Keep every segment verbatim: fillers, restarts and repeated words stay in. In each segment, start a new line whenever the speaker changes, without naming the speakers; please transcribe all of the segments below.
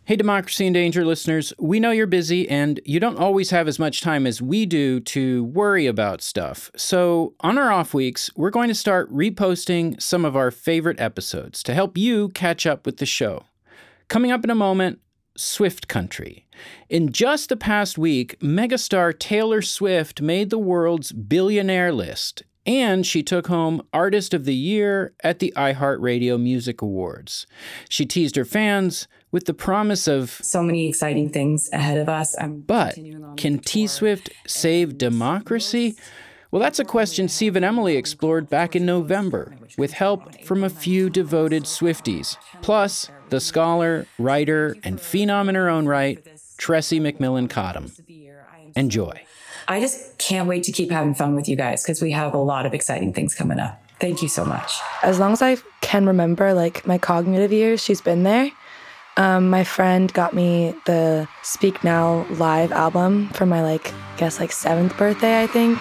Hey, Democracy in Danger listeners, we know you're busy and you don't always have as much time as we do to worry about stuff. So on our off weeks, we're going to start reposting some of our favorite episodes to help you catch up with the show. Coming up in a moment, Swift Country. In just the past week, megastar Taylor Swift made the world's billionaire list, and she took home Artist of the Year at the iHeartRadio Music Awards. She teased her fans with the promise of
so many exciting things ahead of us. I'm
but can T-Swift save democracy? Well, that's a question Steve and Emily explored back in November, with help from a few devoted Swifties, plus the scholar, writer, and phenom in her own right, Tressie McMillan Cottom. Enjoy.
I just can't wait to keep having fun with you guys because we have a lot of exciting things coming up. Thank you so much.
As long as I can remember, like, my cognitive years, she's been there. Um, my friend got me the Speak Now live album for my, like, I guess, like, seventh birthday, I think.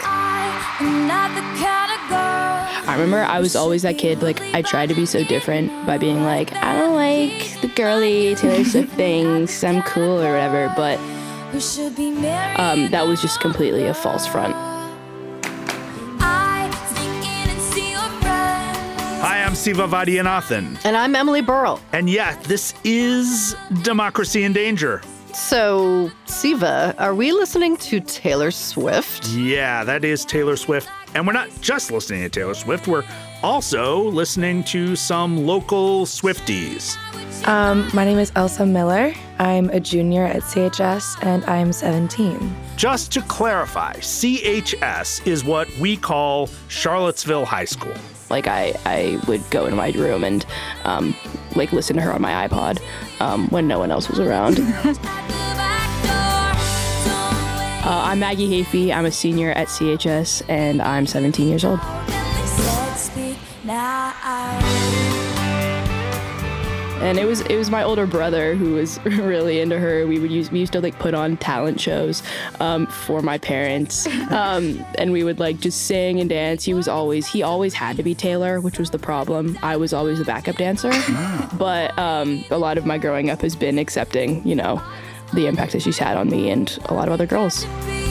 I remember I was always that kid, like, I tried to be so different by being like, I don't like the girly Taylor Swift things, I'm cool or whatever, but um, that was just completely a false front.
Hi, I'm Siva Vaidyanathan.
And I'm Emily Burrell.
And yeah, this is Democracy in Danger.
So, Siva, are we listening to Taylor Swift?
Yeah, that is Taylor Swift. And we're not just listening to Taylor Swift, we're also listening to some local Swifties.
Um, my name is Elsa Miller. I'm a junior at C H S, and I'm seventeen.
Just to clarify, C H S is what we call Charlottesville High School.
Like, I, I would go into my room and, um, like, listen to her on my iPod um, when no one else was around. uh, I'm Maggie Hafey. I'm a senior at C H S, and I'm seventeen years old. And it was it was my older brother who was really into her. We would use we used to like put on talent shows um, for my parents, um, and we would like just sing and dance. He was always he always had to be Taylor, which was the problem. I was always the backup dancer, but um, a lot of my growing up has been accepting, you know, the impact that she's had on me and a lot of other girls.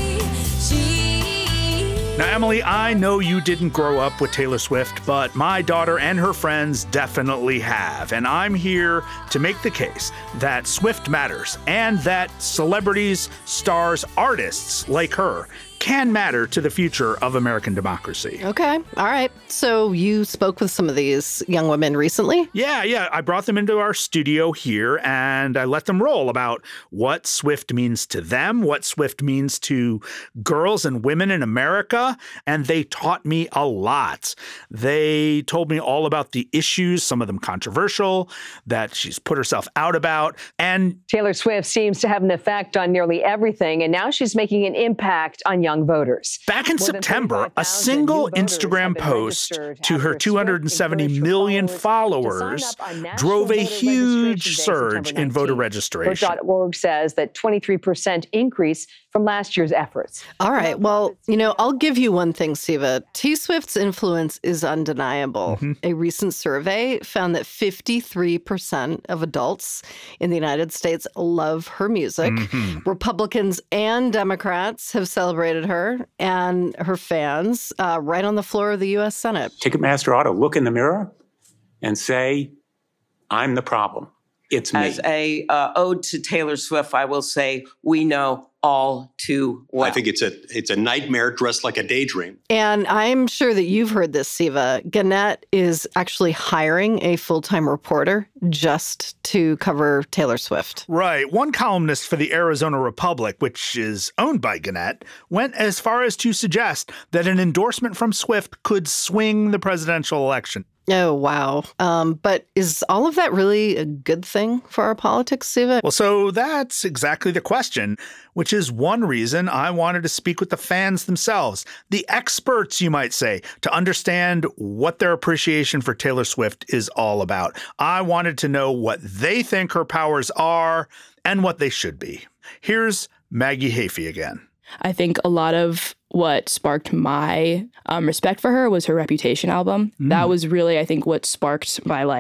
Now, Emily, I know you didn't grow up with Taylor Swift, but my daughter and her friends definitely have. And I'm here to make the case that Swift matters and that celebrities, stars, artists like her can matter to the future of American democracy.
Okay. All right. So you spoke with some of these young women recently?
Yeah, yeah. I brought them into our studio here and I let them roll about what Swift means to them, what Swift means to girls and women in America. And they taught me a lot. They told me all about the issues, some of them controversial, that she's put herself out about. And
Taylor Swift seems to have an effect on nearly everything. And now she's making an impact on young voters.
Back in September, a single Instagram post to her two hundred seventy million followers drove a huge surge in voter registration.
Vote dot org says that twenty-three percent increase from last year's efforts.
All right. Well, you know, I'll give you one thing, Siva. T-Swift's influence is undeniable. Mm-hmm. A recent survey found that fifty-three percent of adults in the United States love her music. Mm-hmm. Republicans and Democrats have celebrated her and her fans uh, right on the floor of the U S Senate.
Ticketmaster ought to look in the mirror and say, I'm the problem. It's me.
As a uh, ode to Taylor Swift, I will say we know all too well.
I think it's a it's a nightmare dressed like a daydream.
And I'm sure that you've heard this, Siva. Gannett is actually hiring a full-time reporter just to cover Taylor Swift.
Right. One columnist for the Arizona Republic, which is owned by Gannett, went as far as to suggest that an endorsement from Swift could swing the presidential election.
Oh, wow. Um, but is all of that really a good thing for our politics, Siva?
Well, so that's exactly the question, which is one reason I wanted to speak with the fans themselves, the experts, you might say, to understand what their appreciation for Taylor Swift is all about. I wanted to know what they think her powers are and what they should be. Here's Maggie Hafey again.
I think a lot of what sparked my um, respect for her was her Reputation album. Mm. That was really, I think, what sparked my, like,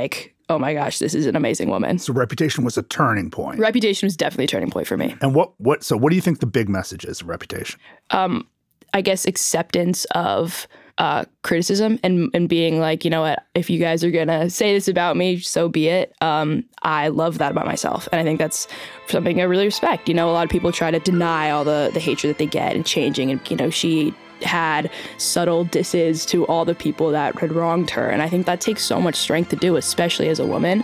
oh my gosh, this is an amazing woman.
So Reputation was a turning point.
Reputation was definitely a turning point for me.
And what, what, so what do you think the big message is of Reputation?
Um, I guess acceptance of uh, criticism and, and being like, you know what, if you guys are going to say this about me, so be it. Um, I love that about myself. And I think that's something I really respect. You know, a lot of people try to deny all the, the hatred that they get and changing. And, you know, she had subtle disses to all the people that had wronged her. And I think that takes so much strength to do, especially as a woman.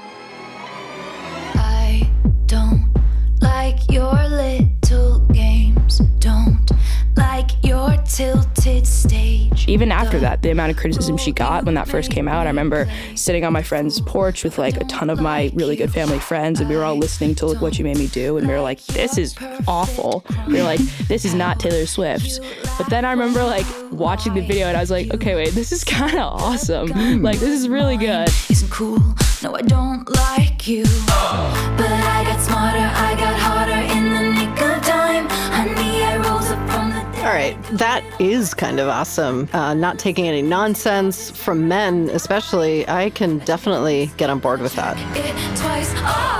I don't like your little games. Don't like your tilted stage.
Even after that, the amount of criticism she got when that first came out, I remember sitting on my friend's porch with like a ton of my really good family friends, and we were all listening to Look What You Made Me Do, and we were like, this is awful. We were like, this is not Taylor Swift. But then I remember like watching the video and I was like, okay, wait, this is kind of awesome. Like, this is really good.
Isn't cool. No, I don't like you. But I got smarter, I got harder in the nick of time. Honey, I rose up from the
All right, that is kind of awesome. Uh, not taking any nonsense from men, especially. I can definitely get on board with that.
it twice.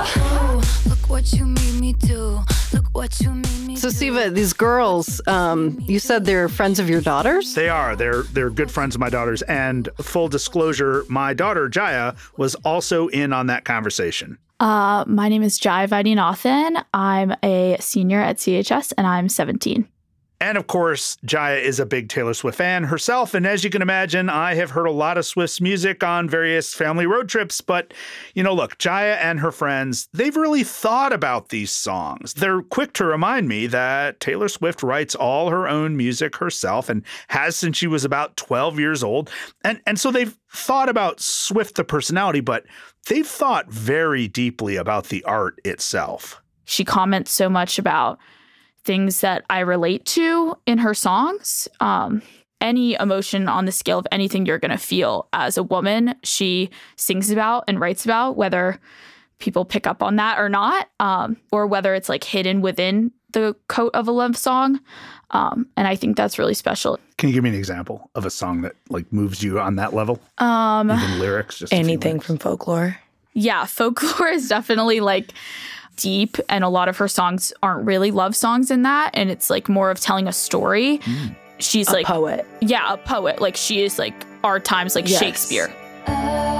Oh, look what you made me do. Look what you made me
So,
do.
Siva, these girls, um, you said they're friends of your daughters?
They are. They're they're good friends of my daughter's. And full disclosure, my daughter, Jaya, was also in on that conversation.
Uh, my name is Jai Vaidyanathan. I'm a senior at C H S, and I'm seventeen.
And of course, Jaya is a big Taylor Swift fan herself. And as you can imagine, I have heard a lot of Swift's music on various family road trips. But, you know, look, Jaya and her friends, they've really thought about these songs. They're quick to remind me that Taylor Swift writes all her own music herself and has since she was about twelve years old. And, and so they've thought about Swift, the personality, but they've thought very deeply about the art itself.
She comments so much about things that I relate to in her songs. Um, any emotion on the scale of anything you're going to feel as a woman, she sings about and writes about, whether people pick up on that or not, um, or whether it's like hidden within the coat of a love song. Um, and I think that's really special.
Can you give me an example of a song that like moves you on that level?
Um,
Even lyrics? Just
anything from Folklore?
Yeah, Folklore is definitely like deep, and a lot of her songs aren't really love songs in that, and it's like more of telling a story. Mm. She's
a
like
poet.
Yeah, a poet. Like she is like our time's like
yes.
Shakespeare.
I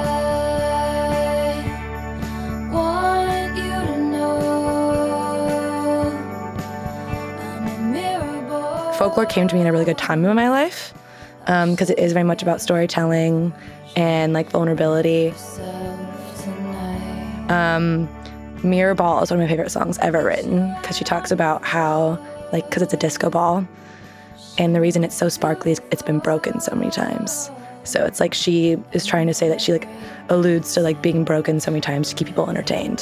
want you to know I'm a mirror boy.
Folklore came to me in a really good time in my life because um, it is very much about storytelling and like vulnerability. Um, Mirror Ball is one of my favorite songs ever written because she talks about how, like, because it's a disco ball, and the reason it's so sparkly is it's been broken so many times. So it's like she is trying to say that she, like, alludes to, like, being broken so many times to keep people entertained.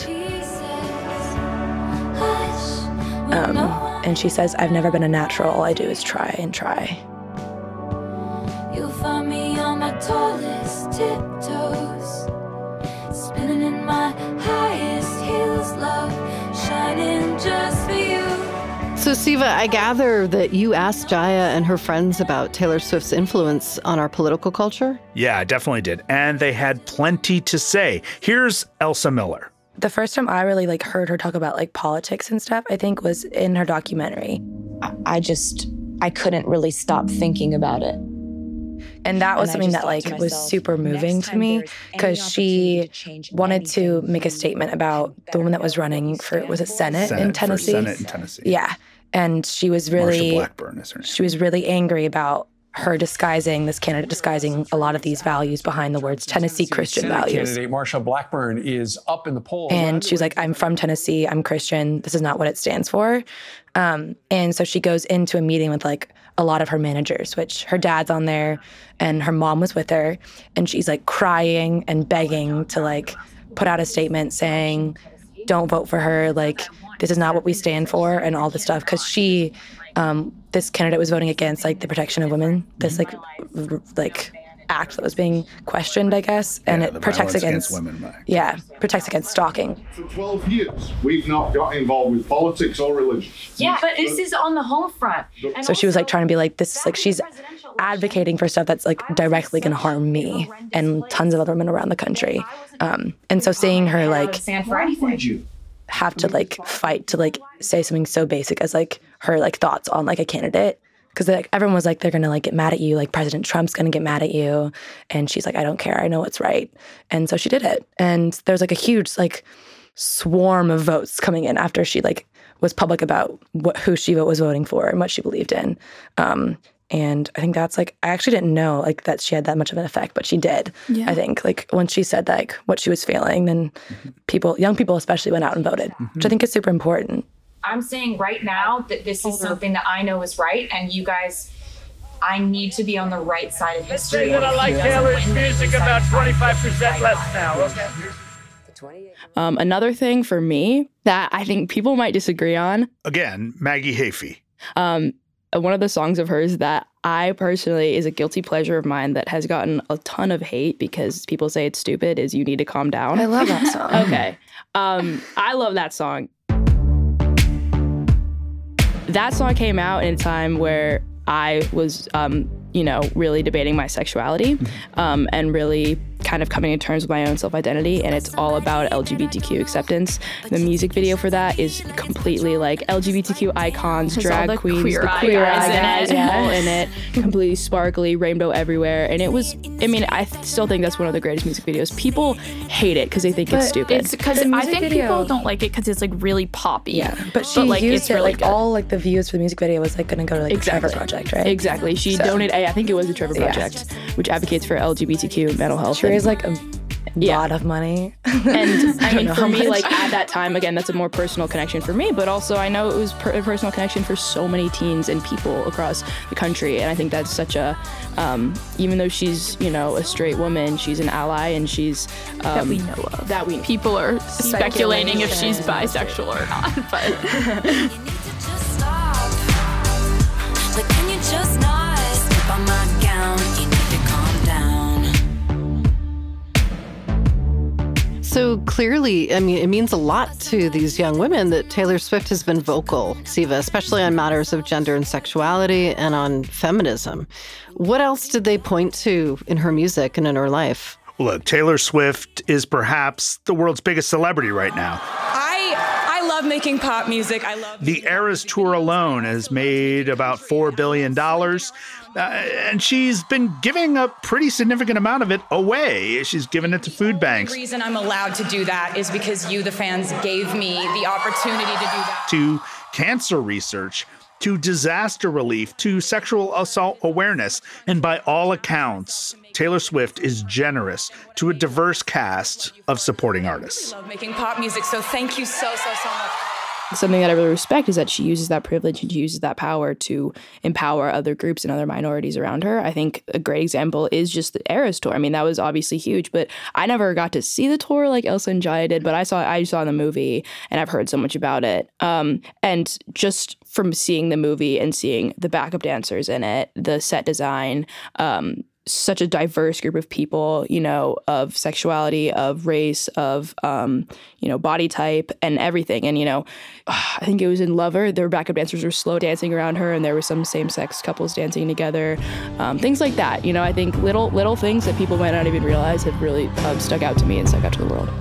Um, and she says, I've never been a natural. All I do is try and try.
You'll find me on my tallest tiptoes, spinning in my highest heels, love, shining just for you.
So, Siva, I gather that you asked Jaya and her friends about Taylor Swift's influence on our political culture?
Yeah, I definitely did. And they had plenty to say. Here's Elsa Miller.
The first time I really like heard her talk about like politics and stuff, I think was in her documentary.
I just, I couldn't really stop thinking about it.
And that was
and
something that like
myself,
was super moving to me because she wanted to make a statement about the woman that was running for, was it Senate,
Senate
in Tennessee?
For Senate in Tennessee.
Yeah. And she was really,
Marsha Blackburn is her name.
She was really angry about her disguising, this candidate disguising a lot of these values behind the words Tennessee Christian
Senate
values.
Candidate Marsha Blackburn is up in the polls.
And she was like, I'm from Tennessee, I'm Christian, this is not what it stands for. Um, and so she goes into a meeting with like a lot of her managers, which her dad's on there and her mom was with her. And she's like crying and begging to like put out a statement saying, don't vote for her, like this is not what we stand for and all this stuff. Because she, um, this candidate was voting against like the protection of women, this like, r- like act that was being questioned, I guess, and
Yeah,
it
the
protects
Violence
against,
Against Women Act.
yeah, protects against stalking.
For twelve years, we've not got involved with politics or religion.
Yeah, but this is on the home front. And
So she was like trying to be like, this is like, she's advocating for stuff that's like directly going to harm me and tons of other women around the country. Um, and so seeing her like
stand for anything.
have to like fight to like say something so basic as like her like thoughts on like a candidate. Because like everyone was like, they're going to like get mad at you. Like President Trump's going to get mad at you. And she's like, I don't care. I know what's right. And so she did it. And there's like a huge like swarm of votes coming in after she like was public about what who she was voting for and what she believed in. Um, and I think that's like, I actually didn't know like that she had that much of an effect, but she did.
Yeah.
I think like when she said like what she was feeling, then people, young people especially, went out and voted, which I think is super important.
I'm saying right now that this is something that I know is right, and you guys, I need to be on the right side of history.
That I like Taylor's music about twenty-five percent less now, okay?
Um, another thing for me that I think people might disagree on.
Again, Maggie Hafey.
Um, one of the songs of hers that I personally is a guilty pleasure of mine that has gotten a ton of hate because people say it's stupid is You Need to Calm Down.
I love that song.
Okay. Um, I love that song. That song came out in a time where I was, um, you know, really debating my sexuality um, and really kind of coming to terms with my own self-identity, and it's all about L G B T Q acceptance. The music video for that is completely like L G B T Q icons,
Has all
drag
the
queens,
queer
the
eye
queer
guys
eye
in
guys
it.
all in it, completely sparkly, rainbow everywhere, and it was, I mean, I th- still think that's one of the greatest music videos. People hate it because they think it's
But
stupid.
It's because
The
I
music
think
video-
people don't like it because it's like really poppy.
Yeah, but she
like,
used
it's
it
really
like
good.
all like the views for the music video was like going to go to like
Exactly.
the Trevor Project, right?
Exactly. She
So-
donated, I think it was the Trevor
Yeah.
Project, which advocates for L G B T Q mental health.
She
and-
raised like a
Yeah.
lot of money.
And I
don't
mean,
know
for
how
me,
much.
like at that time, again, that's a more personal connection for me, but also I know it was per- a personal connection for so many teens and people across the country. And I think that's such a, um, even though she's, you know, a straight woman, she's an ally and she's. Um,
that we know of.
That we
People are speculating if she's bisexual or not, but.
Like, can you just not slip on my gown? You need to calm down.
So clearly, I mean, it means a lot to these young women that Taylor Swift has been vocal, Siva, especially on matters of gender and sexuality and on feminism. What else did they point to in her music and in her life?
Look, Taylor Swift is perhaps the world's biggest celebrity right now.
I I love making pop music. I love
The Eras Tour alone has made about four billion dollars, uh, and she's been giving a pretty significant amount of it away. She's given it to food
The
banks,
reason I'm allowed to do that is because you, the fans, gave me the opportunity to do that.
to cancer research, to disaster relief, to sexual assault awareness. And by all accounts, Taylor Swift is generous to a diverse cast of supporting artists.
I love making pop music, so thank you so, so, so much.
Something that I really respect is that she uses that privilege and she uses that power to empower other groups and other minorities around her. I think a great example is just the Eras Tour. I mean, that was obviously huge, but I never got to see the tour like Elsa and Jaya did, but I saw I saw the movie and I've heard so much about it. Um, and just from seeing the movie and seeing the backup dancers in it, the set design, um, such a diverse group of people, you know, of sexuality, of race, of, um, you know, body type and everything. And, you know, I think it was in Lover, their backup dancers were slow dancing around her and there were some same-sex couples dancing together, um, things like that. You know, I think little, little things that people might not even realize have really um, stuck out to me and stuck out to the world.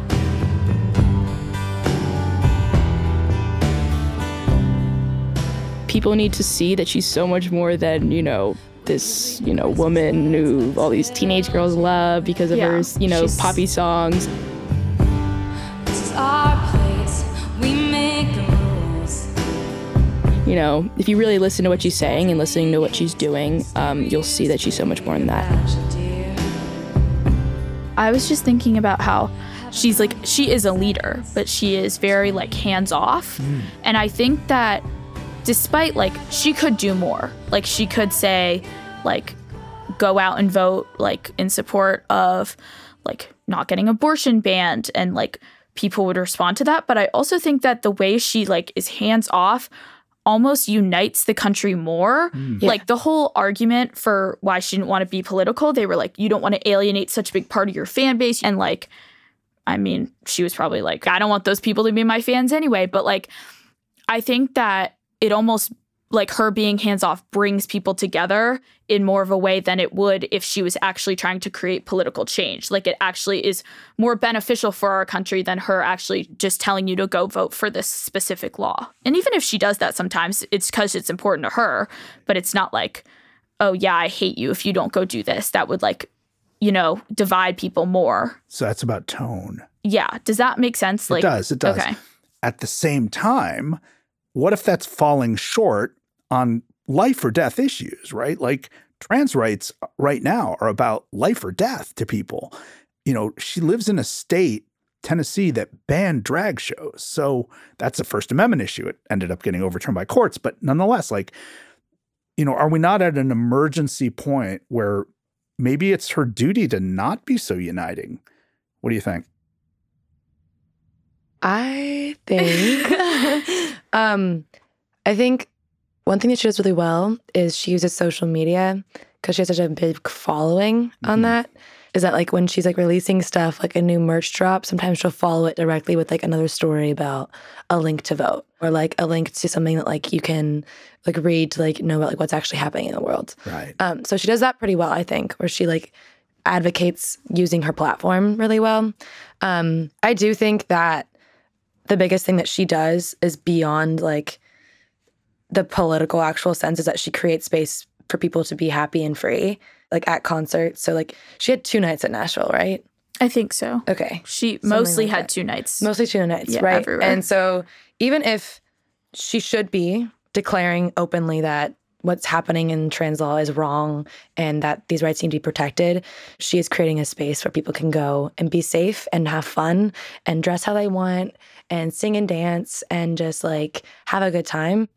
People need to see that she's so much more than, you know, this, you know, woman who all these teenage girls love because of
Yeah,
her, you know,
she's-
poppy songs.
This is our place. We make the rules.
You know, if you really listen to what she's saying and listening to what she's doing, um, you'll see that she's so much more than that.
I was just thinking about how she's like, she is a leader, but she is very like hands off.
Mm.
And I think that despite like, she could do more. Like she could say like, go out and vote like in support of like not getting abortion banned and like people would respond to that. But I also think that the way she like is hands off almost unites the country more.
Mm.
Like yeah. the whole argument for why she didn't want to be political, they were like, you don't want to alienate such a big part of your fan base. And like, I mean, she was probably like, I don't want those people to be my fans anyway. But like, I think that it almost like her being hands-off brings people together in more of a way than it would if she was actually trying to create political change. Like it actually is more beneficial for our country than her actually just telling you to go vote for this specific law. And even if she does that sometimes, it's because it's important to her, but it's not like, oh yeah, I hate you if you don't go do this. That would like, you know, divide people more.
So that's about tone.
Yeah. Does that make sense? Like,
it does. It does.
Okay.
At the same time, what if that's falling short on life or death issues, right? Like trans rights right now are about life or death to people. You know, she lives in a state, Tennessee, that banned drag shows. So that's a First Amendment issue. It ended up getting overturned by courts. But nonetheless, like, you know, are we not at an emergency point where maybe it's her duty to not be so uniting? What do you think?
I think, um, I think one thing that she does really well is she uses social media because she has such a big following mm-hmm. on that. Is that like when she's like releasing stuff, like a new merch drop, sometimes she'll follow it directly with like another story about a link to vote or like a link to something that like you can like read to like know about like what's actually happening in the world.
Right.
Um, so she does that pretty well, I think, where she like advocates using her platform really well. Um, I do think that the biggest thing that she does is beyond like the political actual sense is that she creates space for people to be happy and free, like at concerts. So like she had two nights at Nashville, right?
I think so.
Okay.
She
Something
mostly
like
had
that.
two nights.
Mostly two nights,
yeah,
right?
Everywhere.
And so even if she should be declaring openly that what's happening in trans law is wrong and that these rights need to be protected, she is creating a space where people can go and be safe and have fun and dress how they want and sing and dance and just like have a good time.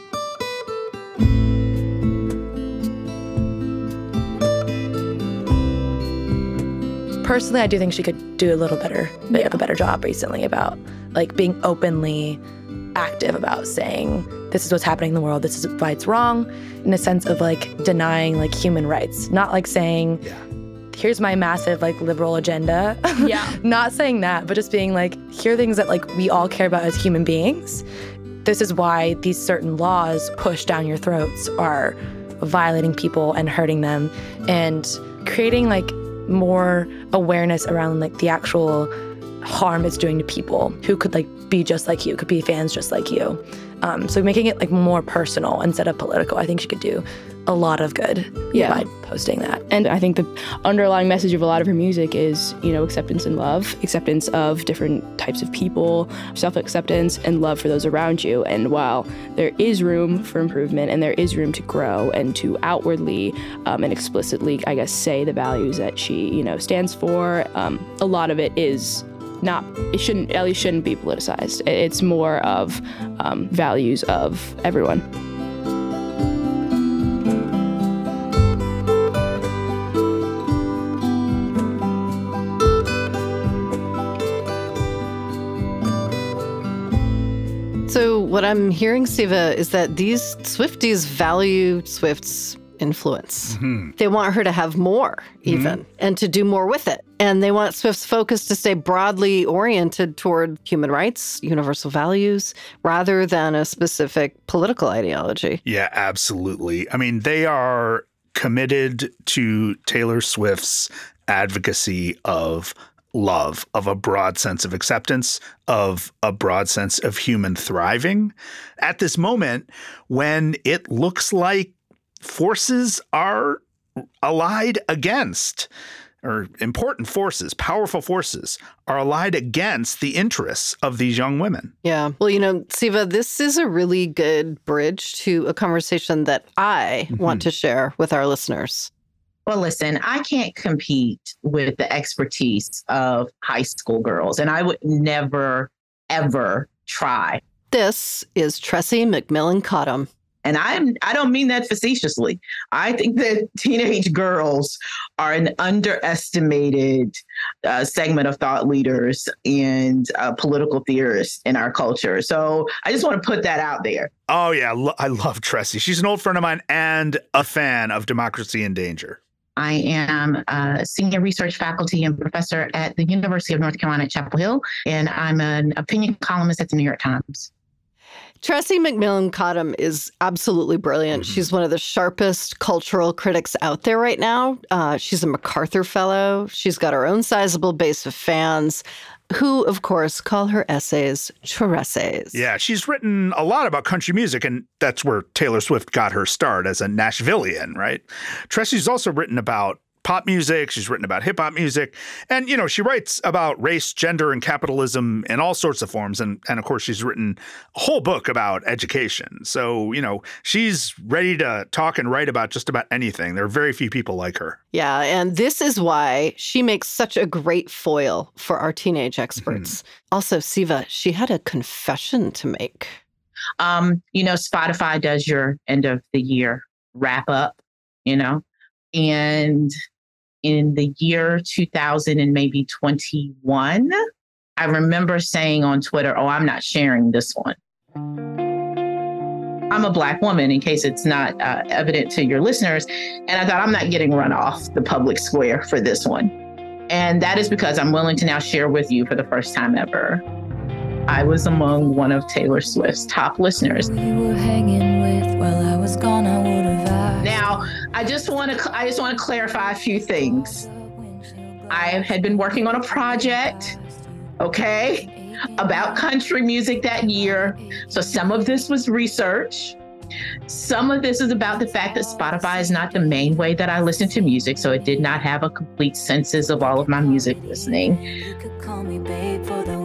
Personally, I do think she could do a little better, bit of a better job recently about like being openly active about saying this is what's happening in the world, this is why it's wrong, in a sense of like denying like human rights, not like saying,
yeah.
here's my massive like liberal agenda.
Yeah.
Not saying that, but just being like, here are things that like we all care about as human beings. This is why these certain laws pushed down your throats are violating people and hurting them, and creating like more awareness around like the actual harm it's doing to people who could like be just like you, could be fans just like you. Um, so making it like more personal instead of political, I think she could do a lot of good
yeah.
by posting that.
And I think the underlying message of a lot of her music is, you know, acceptance and love, acceptance of different types of people, self-acceptance and love for those around you. And while there is room for improvement and there is room to grow and to outwardly um, and explicitly, I guess, say the values that she, you know, stands for, um, a lot of it is not, it shouldn't, at least shouldn't be politicized. It's more of um, values of everyone.
So what I'm hearing, Siva, is that these Swifties value Swift's influence.
Mm-hmm.
They want her to have more, even, mm-hmm. and to do more with it. And they want Swift's focus to stay broadly oriented toward human rights, universal values, rather than a specific political ideology.
Yeah, absolutely. I mean, they are committed to Taylor Swift's advocacy of love, of a broad sense of acceptance, of a broad sense of human thriving. At this moment, when it looks like forces are allied against, or important forces, powerful forces, are allied against the interests of these young women.
Yeah. Well, you know, Siva, this is a really good bridge to a conversation that I mm-hmm. want to share with our listeners.
Well, listen, I can't compete with the expertise of high school girls, and I would never, ever try.
This is Tressie McMillan Cottom.
And I'm, I don't mean that facetiously. I think that teenage girls are an underestimated uh, segment of thought leaders and uh, political theorists in our culture. So I just want to put that out there.
Oh, yeah. Lo- I love Tressie. She's an old friend of mine and a fan of Democracy in Danger.
I am a senior research faculty and professor at the University of North Carolina at Chapel Hill, and I'm an opinion columnist at the New York Times.
Tressie McMillan Cottom is absolutely brilliant. Mm-hmm. She's one of the sharpest cultural critics out there right now. Uh, she's a MacArthur Fellow. She's got her own sizable base of fans who, of course, call her essays Tressays.
Yeah, she's written a lot about country music, and that's where Taylor Swift got her start as a Nashvilleian, right? Tressie's also written about pop music. She's written about hip hop music. And, you know, she writes about race, gender, and capitalism in all sorts of forms. And, and of course, she's written a whole book about education. So, you know, she's ready to talk and write about just about anything. There are very few people like her.
Yeah. And this is why she makes such a great foil for our teenage experts. Mm-hmm. Also, Siva, she had a confession to make.
Um, you know, Spotify does your end of the year wrap up, you know, and in the year two thousand and maybe twenty-one, I remember saying on Twitter, oh, I'm not sharing this one. I'm a Black woman, in case it's not uh, evident to your listeners. And I thought, I'm not getting run off the public square for this one. And that is because I'm willing to now share with you for the first time ever. I was among one of Taylor Swift's top listeners.
We were hanging with, while I was gone, I would have asked.
Now, I just want to I just want to clarify a few things. I had been working on a project, okay, about country music that year. So some of this was research. Some of this is about the fact that Spotify is not the main way that I listen to music, so it did not have a complete census of all of my music listening.
You could call me babe for the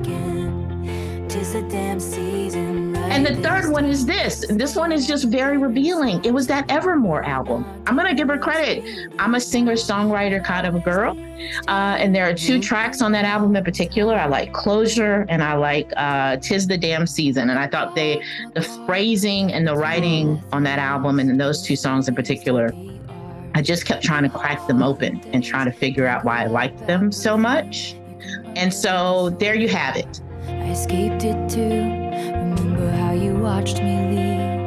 weekend. 'Tis a damn season. Right?
And the third one is this. This one is just very revealing. It was that Evermore album. I'm going to give her credit. I'm a singer-songwriter kind of a girl. Uh, and there are two tracks on that album in particular. I like Closure and I like uh, 'Tis the Damn Season. And I thought they, the phrasing and the writing on that album and in those two songs in particular, I just kept trying to crack them open and trying to figure out why I liked them so much. And so there you have it.
I escaped it too. Remember how you watched me leave.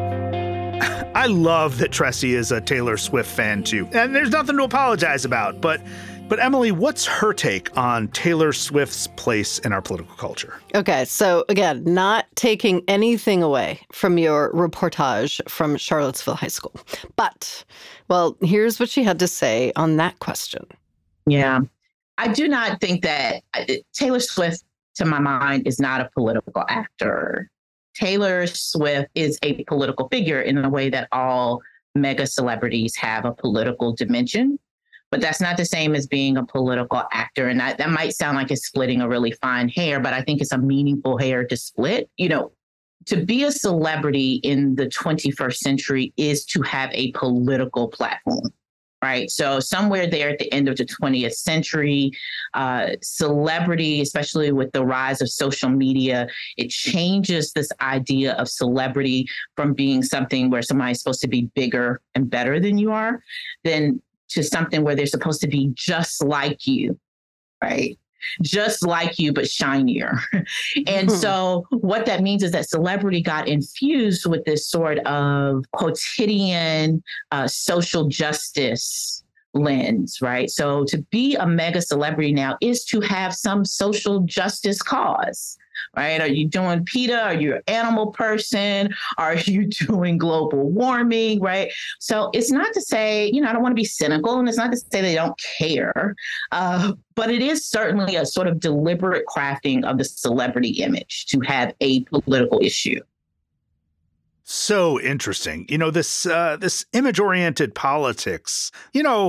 I love that Tressie is a Taylor Swift fan too. And there's nothing to apologize about. But but Emily, what's her take on Taylor Swift's place in our political culture?
Okay, so again, not taking anything away from your reportage from Charlottesville High School. But, well, here's what she had to say on that question.
Yeah, I do not think that Taylor Swift, to my mind, is not a political actor. Taylor Swift is a political figure in the way that all mega celebrities have a political dimension. But that's not the same as being a political actor. And that, that might sound like it's splitting a really fine hair, but I think it's a meaningful hair to split. You know, to be a celebrity in the twenty-first century is to have a political platform. Right. So somewhere there at the end of the twentieth century, uh, celebrity, especially with the rise of social media, it changes this idea of celebrity from being something where somebody's supposed to be bigger and better than you are, then to something where they're supposed to be just like you. Right. Just like you, but shinier. And mm-hmm. so what that means is that celebrity got infused with this sort of quotidian uh, social justice lens, right? So to be a mega celebrity now is to have some social justice cause, right? Are you doing PETA? Are you an animal person? Are you doing global warming, right? So it's not to say, you know, I don't want to be cynical, and it's not to say they don't care, uh, but it is certainly a sort of deliberate crafting of the celebrity image to have a political issue.
So interesting. You know, this uh, this image-oriented politics, you know,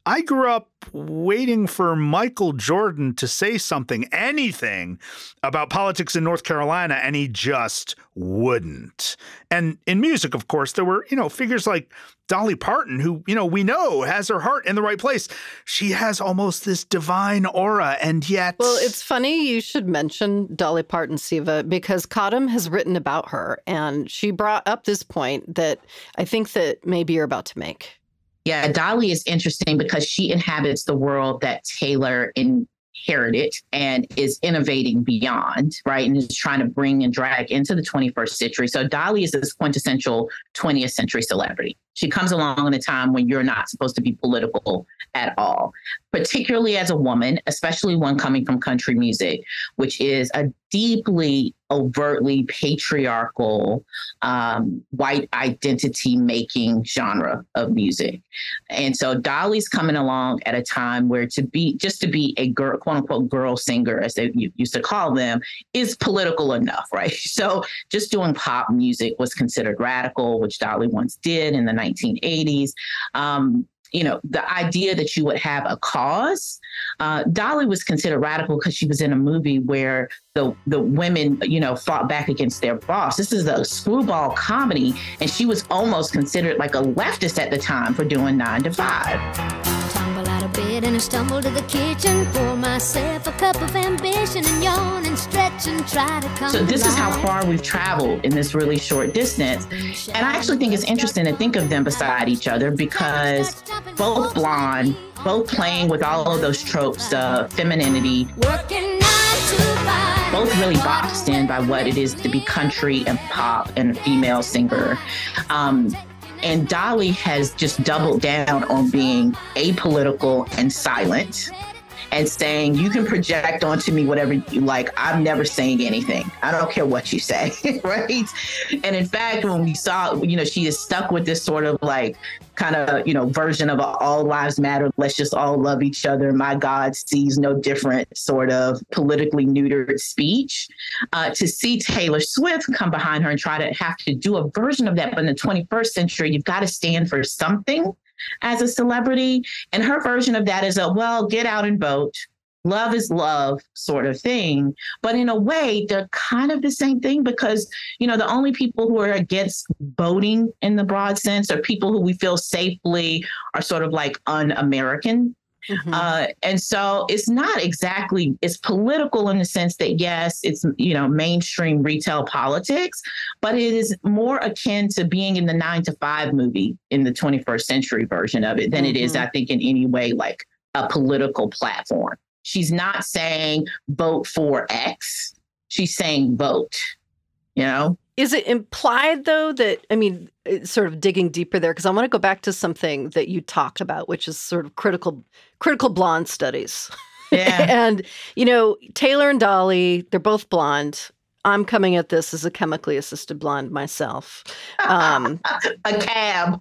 I grew up waiting for Michael Jordan to say something, anything about politics in North Carolina, and he just wouldn't. And in music, of course, there were, you know, figures like Dolly Parton, who, you know, we know has her heart in the right place. She has almost this divine aura, and yet...
Well, it's funny you should mention Dolly Parton, Siva, because Kadam has written about her, and she brought up this point that I think that maybe you're about to make.
Yeah, Dolly is interesting because she inhabits the world that Taylor inherited and is innovating beyond, right? And is trying to bring and drag into the twenty-first century. So Dolly is this quintessential twentieth century celebrity. She comes along in a time when you're not supposed to be political at all, particularly as a woman, especially one coming from country music, which is a deeply, overtly patriarchal, um, white identity-making genre of music. And so Dolly's coming along at a time where to be, just to be a girl, quote unquote, girl singer, as they used to call them, is political enough, right? So just doing pop music was considered radical, which Dolly once did in the nineteen eighties. Um, you know, the idea that you would have a cause, uh, Dolly was considered radical because she was in a movie where the the women, you know, fought back against their boss. This is a screwball comedy, and she was almost considered like a leftist at the time for doing nine to five.
Tumble out of bed and I stumble to the kitchen, pour myself a cup of ambition and yawn and stretch and try to come
So this
alive.
is how far we've traveled in this really short distance. And I actually think it's interesting to think of them beside each other because both blonde, both playing with all of those tropes of femininity,
Working nine to five.
both really boxed in by what it is to be country and pop and a female singer. Um, And Dolly has just doubled down on being apolitical and silent and saying, you can project onto me whatever you like. I'm never saying anything. I don't care what you say, right? And in fact, when we saw, you know, she is stuck with this sort of like kind of, you know, version of a all lives matter. Let's just all love each other. My God sees no different sort of politically neutered speech. Uh, to see Taylor Swift come behind her and try to have to do a version of that. But in the twenty-first century, you've got to stand for something as a celebrity. And her version of that is a, well, get out and vote. Love is love sort of thing. But in a way, they're kind of the same thing because, you know, the only people who are against voting in the broad sense are people who we feel safely are sort of like un-American. Mm-hmm. Uh, and so it's not exactly, it's political in the sense that, yes, it's, you know, mainstream retail politics, but it is more akin to being in the nine to five movie in the twenty-first century version of it than mm-hmm. it is, I think, in any way like a political platform. She's not saying vote for X. She's saying vote, you know?
Is it implied, though, that, I mean, sort of digging deeper there, because I want to go back to something that you talked about, which is sort of critical critical blonde studies.
Yeah.
And, you know, Taylor and Dolly, they're both blonde. I'm coming at this as a chemically assisted blonde myself. Um,
a cab.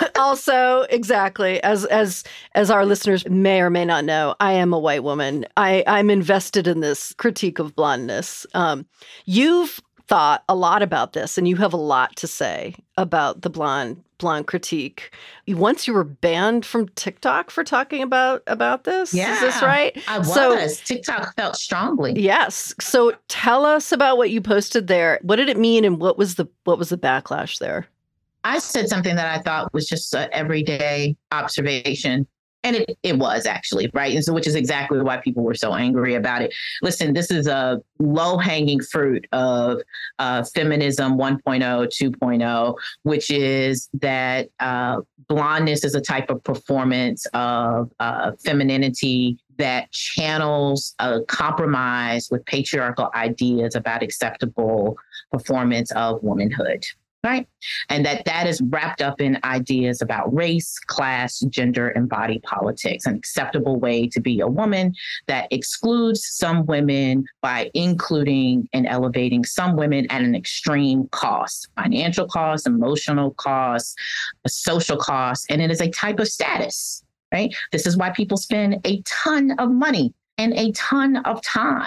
Also, exactly, as as as our listeners may or may not know, I am a white woman. I, I'm invested in this critique of blondness. Um, you've thought a lot about this, and you have a lot to say about the blonde blonde critique. Once you were banned from TikTok for talking about about this,
yeah,
is this right?
I was.
So,
TikTok felt strongly.
Yes. So tell us about what you posted there. What did it mean, and what was the what was the backlash there?
I said something that I thought was just an everyday observation. And it, it was actually, right? And so, which is exactly why people were so angry about it. Listen, this is a low-hanging fruit of uh, feminism one point oh, two point oh, which is that uh, blondness is a type of performance of uh, femininity that channels a compromise with patriarchal ideas about acceptable performance of womanhood. Right. And that that is wrapped up in ideas about race, class, gender, and body politics, an acceptable way to be a woman that excludes some women by including and elevating some women at an extreme cost, financial cost, emotional cost, a social cost. And it is a type of status. Right. This is why people spend a ton of money and a ton of time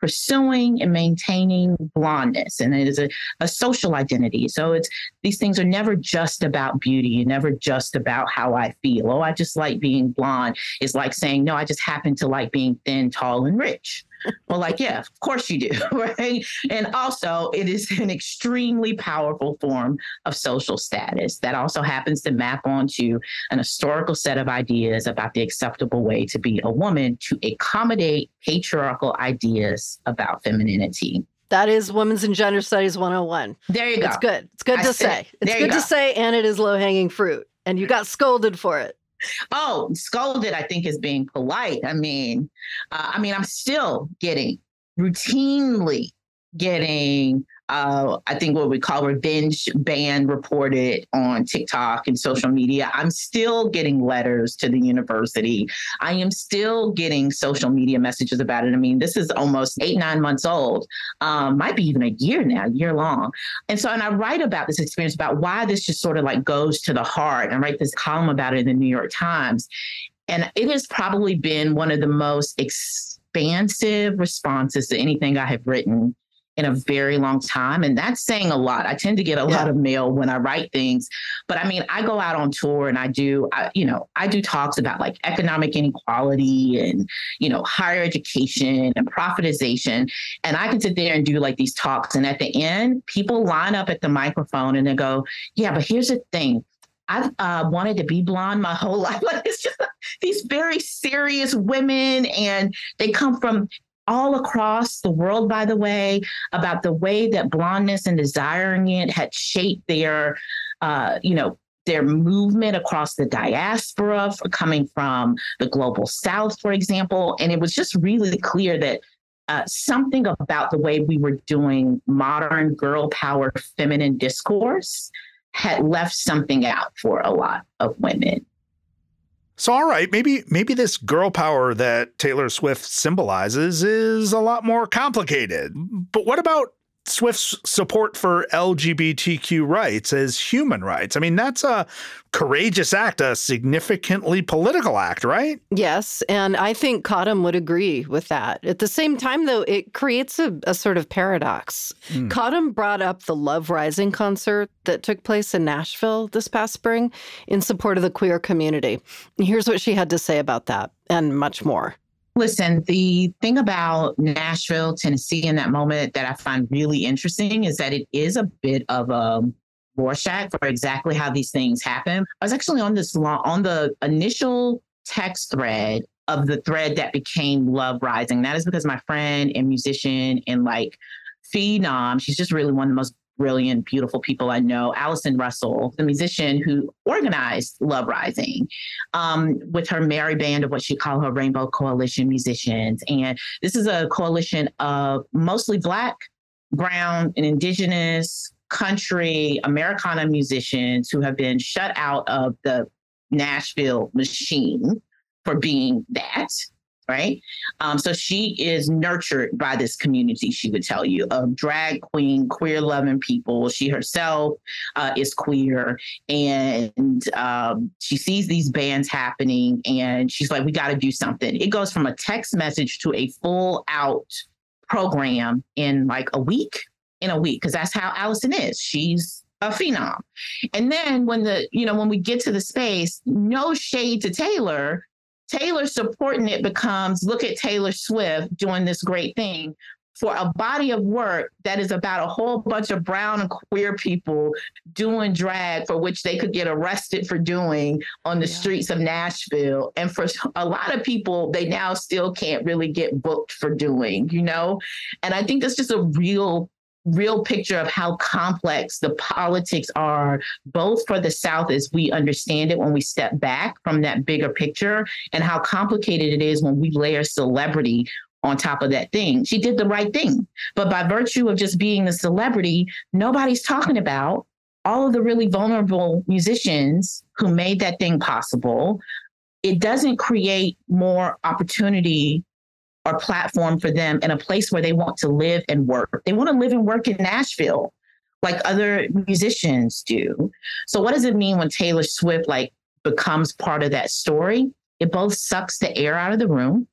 pursuing and maintaining blondness, and it is a, a social identity. So it's these things are never just about beauty and never just about how I feel. Oh, I just like being blonde. It's like saying, no, I just happen to like being thin, tall, and rich. Well, like, yeah, of course you do, right? And also, it is an extremely powerful form of social status that also happens to map onto an historical set of ideas about the acceptable way to be a woman to accommodate patriarchal ideas about femininity.
That is Women's and Gender Studies one oh one.
There you go.
It's good. It's good
I
to
said,
say. It's
there you
good
go.
to say, and it is low-hanging fruit. And you got scolded for it.
Oh, scolded, I think, is being polite. I mean, uh, I mean, I'm still getting, routinely getting, uh, I think what we call revenge ban reported on TikTok and social media. I'm still getting letters to the university. I am still getting social media messages about it. I mean, this is almost eight, nine months old. Um, might be even a year now, a year long. And so, and I write about this experience, about why this just sort of like goes to the heart. I write this column about it in the New York Times. And it has probably been one of the most expansive responses to anything I have written in a very long time. And that's saying a lot. I tend to get a yeah. lot of mail when I write things, but I mean, I go out on tour and I do, I, you know, I do talks about like economic inequality and, you know, higher education and profitization. And I can sit there and do like these talks. And at the end, people line up at the microphone and they go, yeah, but here's the thing. I've uh, wanted to be blonde my whole life. Like, it's just these very serious women, and they come from all across the world, by the way, about the way that blondness and desiring it had shaped their, uh, you know, their movement across the diaspora, for coming from the global South, for example. And it was just really clear that uh, something about the way we were doing modern girl power feminine discourse had left something out for a lot of women.
So, all right, maybe maybe this girl power that Taylor Swift symbolizes is a lot more complicated. But what about Swift's support for L G B T Q rights as human rights? I mean, that's a courageous act, a significantly political act, right?
Yes, and I think Cottam would agree with that. At the same time, though, it creates a, a sort of paradox. Mm. Cottam brought up the Love Rising concert that took place in Nashville this past spring in support of the queer community. And here's what she had to say about that, and much more.
Listen, the thing about Nashville, Tennessee in that moment that I find really interesting is that it is a bit of a Rorschach for exactly how these things happen. I was actually on this long, on the initial text thread of the thread that became Love Rising. That is because my friend and musician and like phenom, she's just really one of the most brilliant, beautiful people I know, Allison Russell, the musician who organized Love Rising, um, with her merry band of what she called her Rainbow Coalition musicians. And this is a coalition of mostly Black, brown, and indigenous, country, Americana musicians who have been shut out of the Nashville machine for being that. Right. Um, so she is nurtured by this community, she would tell you, of drag queen, queer loving people. She herself uh, is queer, and um, she sees these bands happening and she's like, we got to do something. It goes from a text message to a full out program in like a week, in a week, because that's how Allison is. She's a phenom. And then when the, you know, when we get to the space, no shade to Taylor, Taylor supporting it becomes, look at Taylor Swift doing this great thing for a body of work that is about a whole bunch of brown and queer people doing drag for which they could get arrested for doing on the yeah. streets of Nashville. And for a lot of people, they now still can't really get booked for doing, you know? And I think that's just a real real picture of how complex the politics are, both for the South as we understand it when we step back from that bigger picture, and how complicated it is when we layer celebrity on top of that thing. She did the right thing, but by virtue of just being the celebrity, nobody's talking about all of the really vulnerable musicians who made that thing possible. It doesn't create more opportunity or platform for them in a place where they want to live and work. They want to live and work in Nashville like other musicians do. So what does it mean when Taylor Swift like becomes part of that story? It both sucks the air out of the room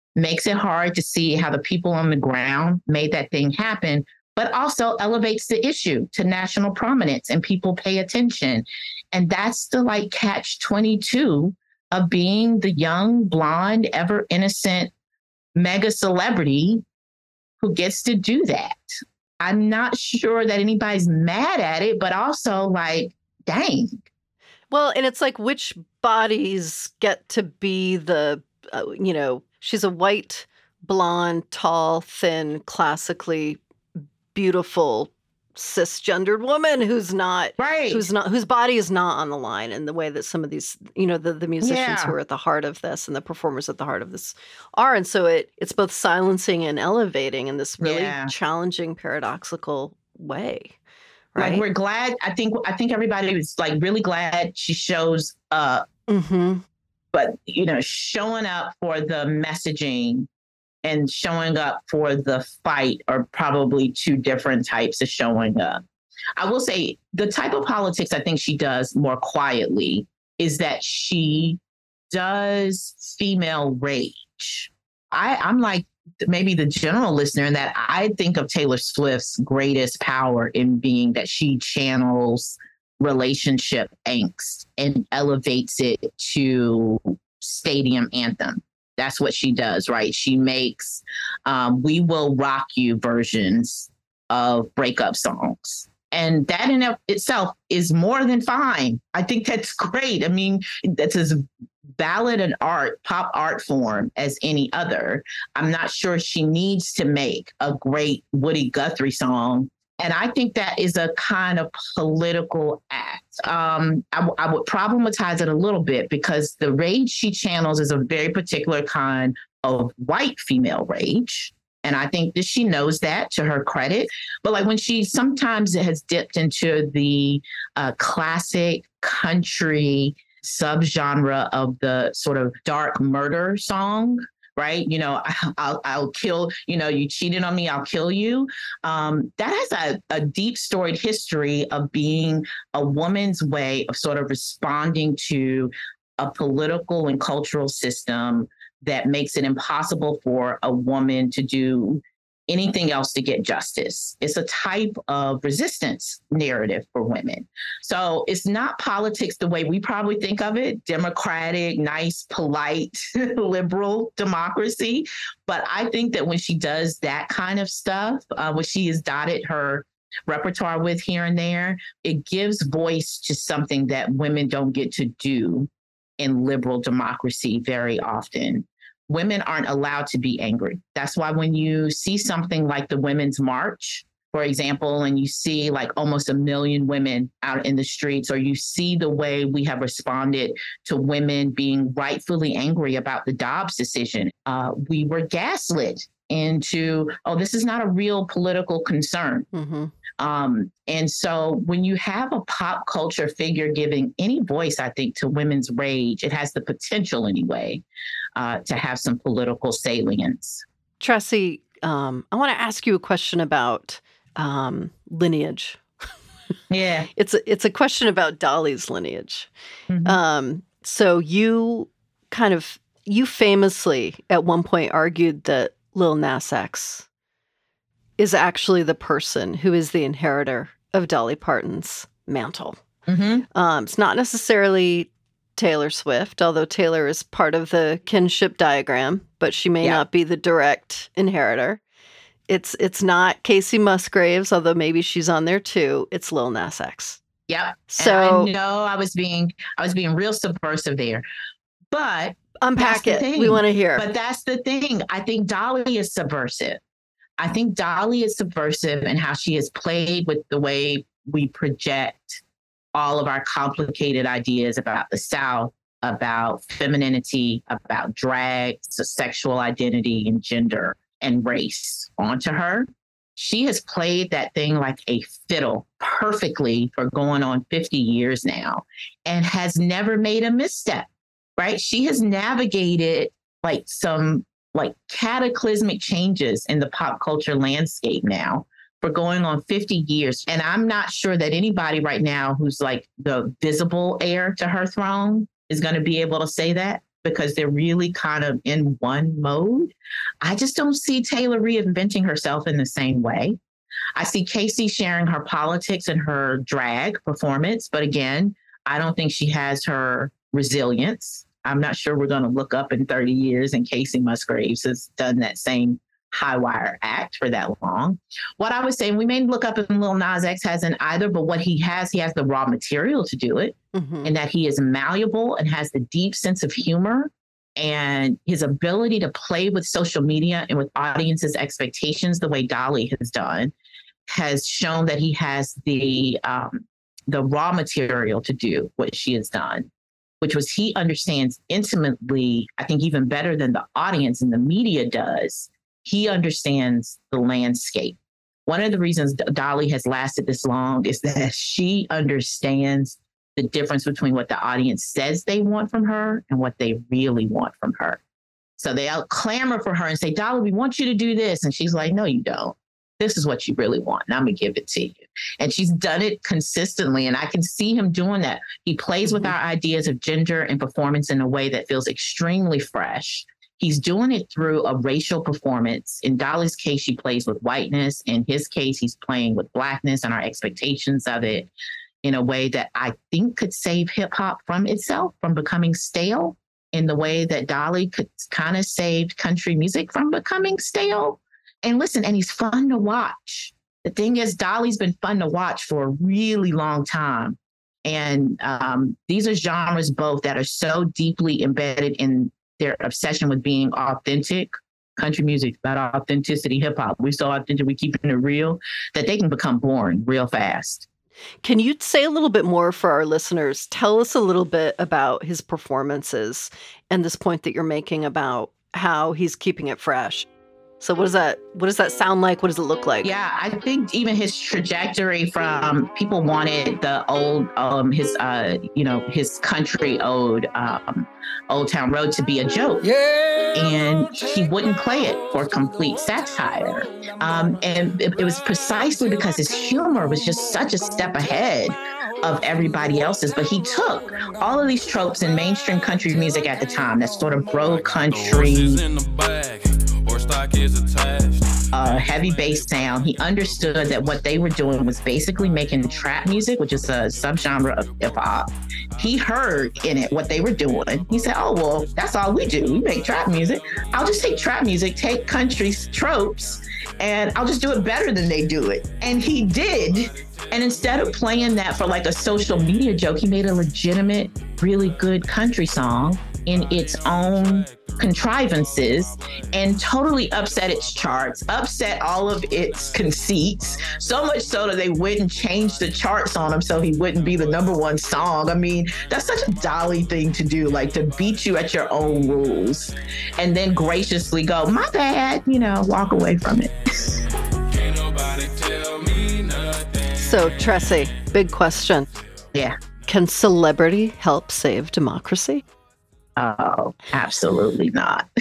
makes it hard to see how the people on the ground made that thing happen, but also elevates the issue to national prominence and people pay attention. And that's the like catch twenty-two of being the young, blonde, ever innocent mega celebrity who gets to do that. I'm not sure that anybody's mad at it, but also like, dang.
Well, and it's like, which bodies get to be the, uh, you know, she's a white, blonde, tall, thin, classically beautiful, cisgendered woman who's not,
right.
who's not, whose body is not on the line in the way that some of these, you know, the, the musicians
Yeah.
who are at the heart of this and the performers at the heart of this are. And so it it's both silencing and elevating in this really
Yeah.
challenging, paradoxical way. Right.
Like we're glad. I think I think everybody was like really glad she shows up.
Mm-hmm.
But you know, showing up for the messaging and showing up for the fight are probably two different types of showing up. I will say the type of politics I think she does more quietly is that she does female rage. I, I'm like maybe the general listener in that I think of Taylor Swift's greatest power in being that she channels relationship angst and elevates it to stadium anthem. That's what she does, right? She makes um, We Will Rock You versions of breakup songs. And that in itself is more than fine. I think that's great. I mean, that's as valid an art, pop art form as any other. I'm not sure she needs to make a great Woody Guthrie song. And I think that is a kind of political act. Um, I, w- I would problematize it a little bit because the rage she channels is a very particular kind of white female rage. And I think that she knows that, to her credit. But like when she sometimes has dipped into the uh, classic country subgenre of the sort of dark murder song, right? You know, I'll, I'll kill, you know, you cheated on me, I'll kill you. Um, that has a, a deep storied history of being a woman's way of sort of responding to a political and cultural system that makes it impossible for a woman to do anything else to get justice. It's a type of resistance narrative for women. So it's not politics the way we probably think of it, democratic, nice, polite, liberal democracy. But I think that when she does that kind of stuff, uh, when she has dotted her repertoire with here and there, it gives voice to something that women don't get to do in liberal democracy very often. Women aren't allowed to be angry. That's why when you see something like the Women's March, for example, and you see like almost a million women out in the streets, or you see the way we have responded to women being rightfully angry about the Dobbs decision, uh, we were gaslit into, oh, this is not a real political concern.
Mm-hmm.
Um, and so when you have a pop culture figure giving any voice, I think, to women's rage, it has the potential anyway uh, to have some political salience.
Tressie, um, I want to ask you a question about um, lineage.
Yeah.
It's a, it's a question about Dolly's lineage.
Mm-hmm.
Um, so you kind of, you famously at one point argued that Lil Nas X is actually the person who is the inheritor of Dolly Parton's mantle.
Mm-hmm.
Um, it's not necessarily Taylor Swift, although Taylor is part of the kinship diagram, but she may
Yeah.
not be the direct inheritor. It's it's not Casey Musgraves, although maybe she's on there too. It's Lil Nas X.
Yep.
So
and I know I was being I was being real subversive there, but
unpack
that's the
it.
thing.
We want to hear.
But that's the thing. I think Dolly is subversive. I think Dolly is subversive in how she has played with the way we project all of our complicated ideas about the South, about femininity, about drag, so sexual identity and gender and race onto her. She has played that thing like a fiddle perfectly for going on fifty years now and has never made a misstep, right? She has navigated like some like cataclysmic changes in the pop culture landscape now for going on fifty years. And I'm not sure that anybody right now who's like the visible heir to her throne is going to be able to say that. because they're really kind of in one mode. I just don't see Taylor reinventing herself in the same way. I see Casey sharing her politics and her drag performance, but again, I don't think she has her resilience. I'm not sure we're going to look up in thirty years and Casey Musgraves has done that same high wire act for that long. What I was saying, we may look up and Lil Nas X hasn't either, but what he has, he has the raw material to do it, mm-hmm. and that he is malleable and has the deep sense of humor, and his ability to play with social media and with audiences' expectations the way Dolly has done has shown that he has the um, the raw material to do what she has done, which was he understands intimately, I think even better than the audience and the media does. He understands the landscape. One of the reasons Dolly has lasted this long is that she understands the difference between what the audience says they want from her and what they really want from her. So they out clamor for her and say, Dolly, we want you to do this. And she's like, no, you don't. This is what you really want. And I'm going to give it to you. And she's done it consistently. And I can see him doing that. He plays with our ideas of gender and performance in a way that feels extremely fresh. He's doing it through a racial performance. In Dolly's case, she plays with whiteness. In his case, he's playing with blackness and our expectations of it in a way that I think could save hip hop from itself, from becoming stale, in the way that Dolly could kind of save country music from becoming stale. And listen, and he's fun to watch. The thing is, Dolly's been fun to watch for a really long time. And um, these are genres both that are so deeply embedded in their obsession with being authentic. Country music about authenticity, hip hop. We're so authentic, we keeping it real, that they can become boring real fast.
Can you say a little bit more for our listeners? Tell us a little bit about his performances and this point that you're making about how he's keeping it fresh. So what does that what does that sound like? What does it look like?
Yeah, I think even his trajectory from people wanted the old um his uh you know his country ode um Old Town Road to be a joke. Yeah. And he wouldn't play it for complete satire. Um and it, it was precisely because his humor was just such a step ahead of everybody else's. But he took all of these tropes in mainstream country music at the time, that sort of bro country, Uh, heavy bass sound. He understood that what they were doing was basically making trap music, which is a subgenre of hip hop. He heard in it what they were doing. He said, oh, well, that's all we do. We make trap music. I'll just take trap music, take country tropes, and I'll just do it better than they do it. And he did. And instead of playing that for like a social media joke, he made a legitimate, really good country song in its own contrivances and totally upset its charts, upset all of its conceits, so much so that they wouldn't change the charts on him so he wouldn't be the number one song. I mean, that's such a Dolly thing to do, like to beat you at your own rules and then graciously go, my bad, you know, walk away from it.
Can't nobody tell me nothing.
So, Tressie, big question.
Yeah.
Can celebrity help save democracy?
Oh, absolutely not.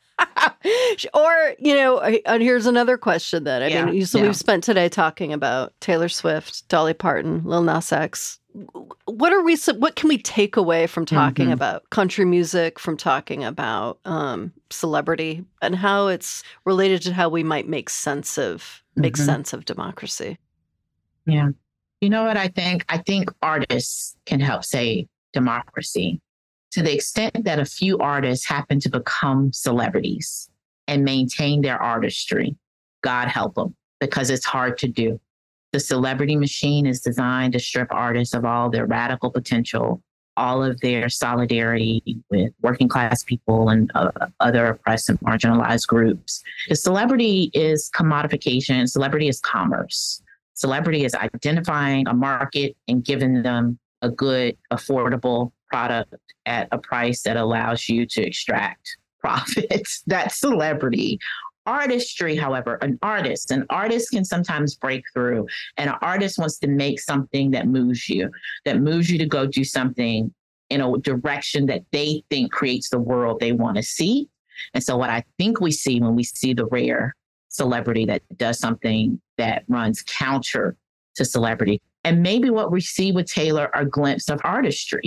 Or, you know, and here's another question then. I
Yeah,
mean, so
yeah.
we've spent today talking about Taylor Swift, Dolly Parton, Lil Nas X. What are we? What can we take away from talking
Mhm.
about country music, from talking about um, celebrity, and how it's related to how we might make sense of make
Mhm.
sense of democracy?
Yeah. You know what I think? I think artists can help save democracy to the extent that a few artists happen to become celebrities and maintain their artistry. God help them, because it's hard to do. The celebrity machine is designed to strip artists of all their radical potential, all of their solidarity with working class people and uh, other oppressed and marginalized groups. The celebrity is commodification. Celebrity is commerce. Celebrity is identifying a market and giving them a good, affordable product at a price that allows you to extract profits. That's celebrity. Artistry, however, an artist, an artist can sometimes break through, and an artist wants to make something that moves you, that moves you to go do something in a direction that they think creates the world they want to see. And so what I think we see when we see the rare celebrity that does something that runs counter to celebrity, and maybe what we see with Taylor are glimpses of artistry,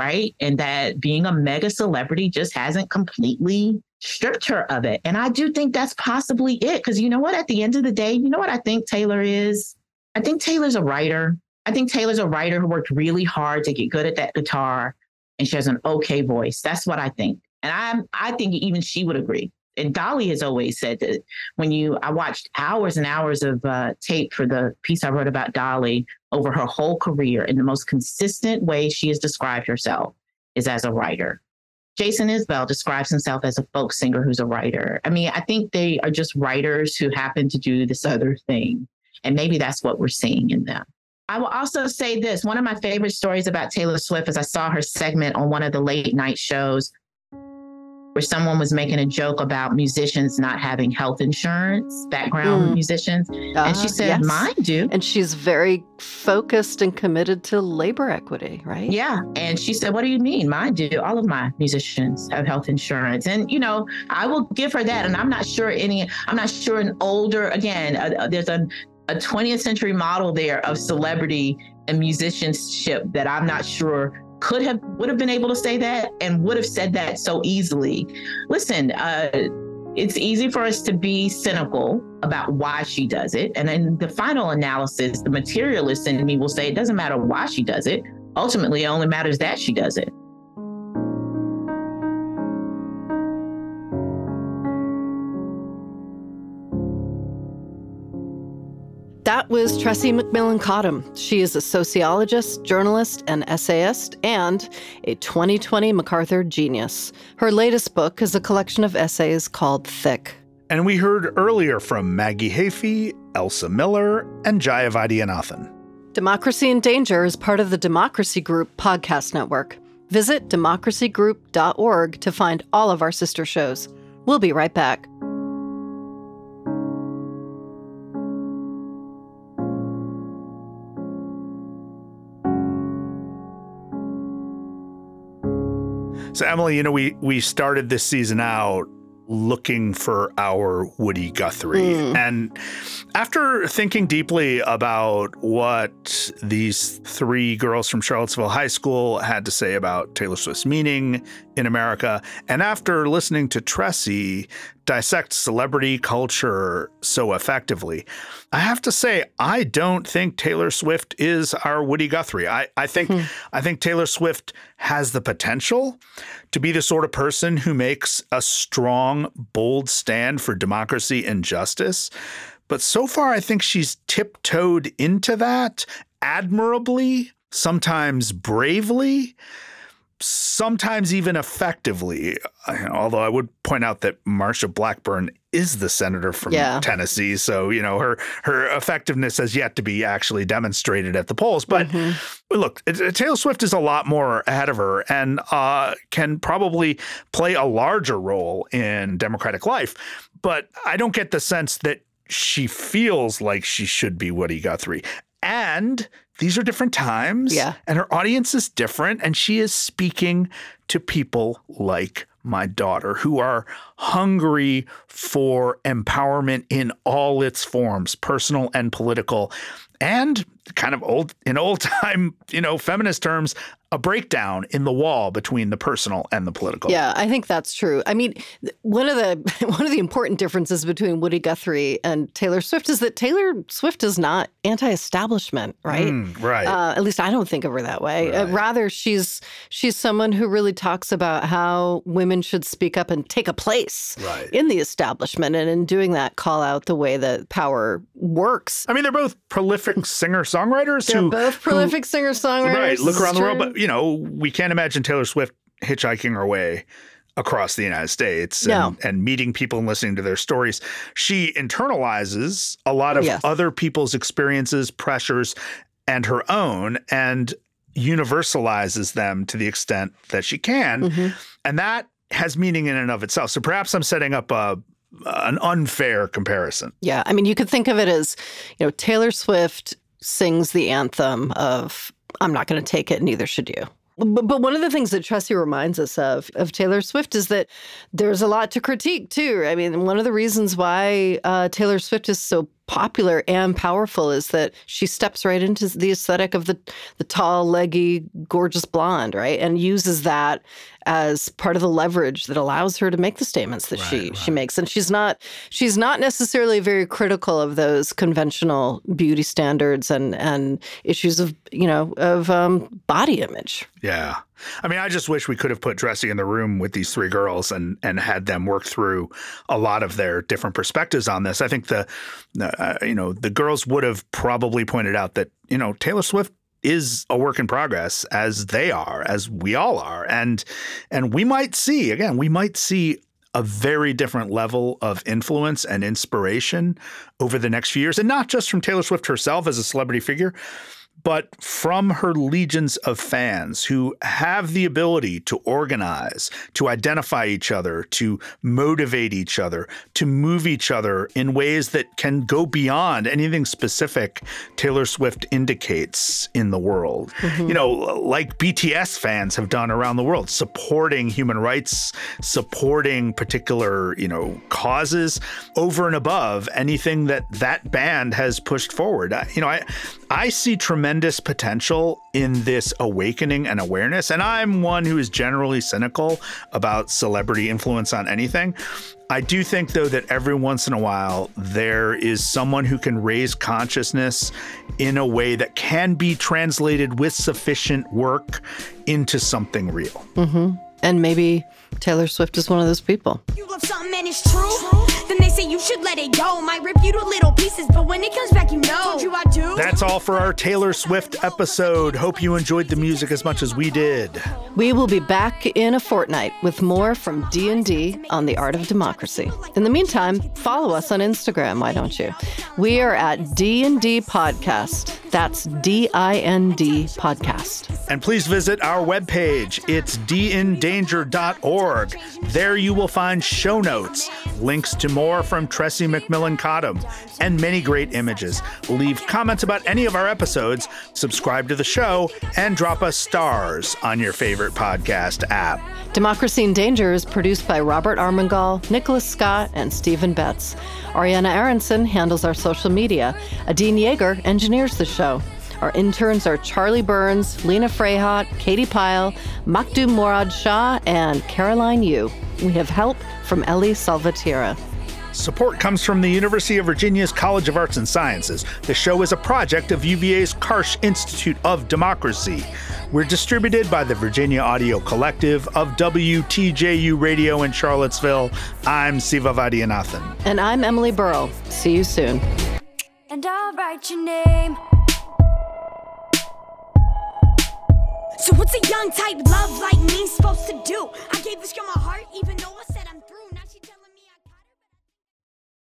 right? And that being a mega celebrity just hasn't completely stripped her of it. And I do think that's possibly it. Because you know what? At the end of the day, you know what I think Taylor is? I think Taylor's a writer. I think Taylor's a writer who worked really hard to get good at that guitar. And she has an okay voice. That's what I think. And I I think even she would agree. And Dolly has always said that when you, I watched hours and hours of uh, tape for the piece I wrote about Dolly over her whole career. And the most consistent way she has described herself is as a writer. Jason Isbell describes himself as a folk singer who's a writer. I mean, I think they are just writers who happen to do this other thing. And maybe that's what we're seeing in them. I will also say this. One of my favorite stories about Taylor Swift is I saw her segment on one of the late night shows where someone was making a joke about musicians not having health insurance, background mm. musicians. Uh, and she said, yes. mine do.
And she's very focused and committed to labor equity, right?
Yeah. And she said, what do you mean? Mine do. All of my musicians have health insurance. And, you know, I will give her that. And I'm not sure any, I'm not sure an older, again, uh, there's a, a twentieth century model there of celebrity and musicianship that I'm not sure could have, would have been able to say that and would have said that so easily. Listen, uh, it's easy for us to be cynical about why she does it. And in the final analysis, the materialist in me will say it doesn't matter why she does it. Ultimately, it only matters that she does it.
That was Tressie McMillan Cottom. She is a sociologist, journalist, and essayist, and a twenty twenty MacArthur Genius. Her latest book is a collection of essays called Thick.
And we heard earlier from Maggie Haefey, Elsa Miller, and Jaya Vaidyanathan.
Democracy in Danger is part of the Democracy Group podcast network. Visit democracy group dot org to find all of our sister shows. We'll be right back.
So, Emily, you know, we, we started this season out looking for our Woody Guthrie. Mm. And after thinking deeply about what these three girls from Charlottesville High School had to say about Taylor Swift's meaning in America, and after listening to Tressie dissect celebrity culture so effectively, I have to say, I don't think Taylor Swift is our Woody Guthrie. I, I think hmm. I think Taylor Swift has the potential to be the sort of person who makes a strong, bold stand for democracy and justice. But so far, I think she's tiptoed into that admirably, sometimes bravely, sometimes even effectively. Although I would point out that Marsha Blackburn is the senator from yeah. Tennessee. So, you know, her her effectiveness has yet to be actually demonstrated at the polls. But mm-hmm. look, Taylor Swift is a lot more ahead of her and uh, can probably play a larger role in Democratic life. But I don't get the sense that she feels like she should be Woody Guthrie. And these are different times.
Yeah.
And her audience is different. And she is speaking to people like my daughter who are hungry for empowerment in all its forms, personal and political, and kind of old, in old time, you know, feminist terms, a breakdown in the wall between the personal and the political.
Yeah, I think that's true. I mean, one of the one of the important differences between Woody Guthrie and Taylor Swift is that Taylor Swift is not anti-establishment, right?
Mm, right.
Uh, at least I don't think of her that way. Right. Uh, rather, she's she's someone who really talks about how women should speak up and take a place
right.
in the establishment, and in doing that, call out the way that power works.
I mean, they're both prolific singer-songwriters.
They're
who,
both prolific
who,
singer-songwriters.
Right. Look around
true.
the world, but you know, we can't imagine Taylor Swift hitchhiking her way across the United States
no.
and, and meeting people and listening to their stories. She internalizes a lot of
yes.
other people's experiences, pressures, and her own, and universalizes them to the extent that she can.
Mm-hmm.
And that has meaning in and of itself. So perhaps I'm setting up a an unfair comparison.
Yeah. I mean, you could think of it as, you know, Taylor Swift sings the anthem of, I'm not going to take it, neither should you. But, but one of the things that Tressie reminds us of, of Taylor Swift, is that there's a lot to critique, too. I mean, one of the reasons why uh, Taylor Swift is so popular and powerful is that she steps right into the aesthetic of the the tall, leggy, gorgeous blonde, right? And uses that as part of the leverage that allows her to make the statements that right, she right. she makes. And she's not she's not necessarily very critical of those conventional beauty standards and and issues of, you know, of um, body image.
Yeah. I mean, I just wish we could have put Dressy in the room with these three girls and and had them work through a lot of their different perspectives on this. I think the, uh, you know, the girls would have probably pointed out that, you know, Taylor Swift is a work in progress, as they are, as we all are. And and we might see, again, we might see a very different level of influence and inspiration over the next few years. And not just from Taylor Swift herself as a celebrity figure, but from her legions of fans who have the ability to organize, to identify each other, to motivate each other, to move each other in ways that can go beyond anything specific Taylor Swift indicates in the world. Mm-hmm. You know, like B T S fans have done around the world, supporting human rights, supporting particular, you know, causes over and above anything that that band has pushed forward. You know, I, I see tremendous potential in this awakening and awareness. And I'm one who is generally cynical about celebrity influence on anything. I do think, though, that every once in a while there is someone who can raise consciousness in a way that can be translated with sufficient work into something real.
Mm-hmm. And maybe Taylor Swift is one of those people.
You love something and it's true. Then they say you should let it go. Might rip you to little pieces, but when it comes back, you know. Told you I do.
That's all for our Taylor Swift episode. Hope you enjoyed the music as much as we did.
We will be back in a fortnight with more from D and D on the Art of Democracy. In the meantime, follow us on Instagram, why don't you? We are at D and D Podcast. That's D I N D Podcast.
And please visit our webpage. It's d in danger dot org. There you will find show notes, links to more from Tressie McMillan Cottom, and many great images. Leave comments about any of our episodes, subscribe to the show, and drop us stars on your favorite podcast app.
Democracy in Danger is produced by Robert Armengol, Nicholas Scott, and Stephen Betts. Ariana Aronson handles our social media. Adine Yeager engineers the show. Our interns are Charlie Burns, Lena Freyhot, Katie Pyle, Makdum Morad Shah, and Caroline Yu. We have help from Ellie Salvatierra.
Support comes from the University of Virginia's College of Arts and Sciences. The show is a project of U V A's Karsh Institute of Democracy. We're distributed by the Virginia Audio Collective of W T J U Radio in Charlottesville. I'm Siva Vaidyanathan.
And I'm Emily Burrell. See you soon.
And I'll write your name. So what's a young type love like me supposed to do? I gave this girl my heart even though I